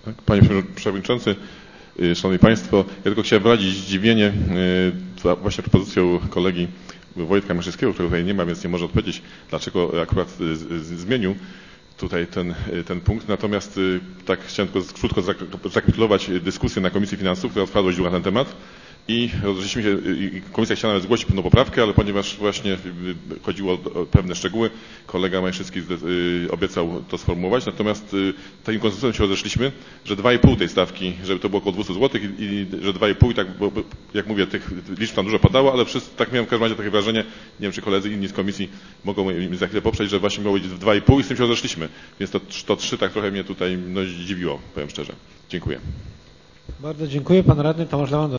Panie Przewodniczący, Szanowni Państwo, ja tylko chciałem wyrazić zdziwienie właśnie propozycją kolegi Wojtka Mężczyńskiego, którego tutaj nie ma, więc nie może odpowiedzieć, dlaczego akurat zmienił tutaj ten punkt. Natomiast tak chciałem tylko krótko zrekapitulować dyskusję na Komisji Finansów, która trwała dość długo na ten temat. I rozeszliśmy się, komisja chciała nawet zgłosić pewną poprawkę, ale ponieważ właśnie chodziło o pewne szczegóły, kolega Mężczyński obiecał to sformułować, natomiast takim konsensusem się rozeszliśmy, że 2,5 tej stawki, żeby to było około 200 zł i że 2,5 i tak, bo jak mówię, tych liczb tam dużo padało, ale wszyscy, tak miałem w każdym razie takie wrażenie, nie wiem czy koledzy inni z komisji mogą mi za chwilę poprzeć, że właśnie miało być 2,5 i z tym się rozeszliśmy, więc to 3 tak trochę mnie tutaj zdziwiło, powiem szczerze. Dziękuję. Bardzo dziękuję. Pan radny Tomasz Lewandowski.